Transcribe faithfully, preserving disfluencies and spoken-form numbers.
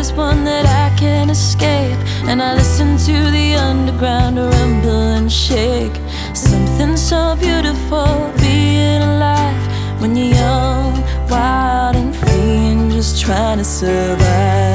is one that I can't escape, and I listen to the underground rumble and shake. Something so beautiful being alive when you're young, wild and free, and just trying to survive.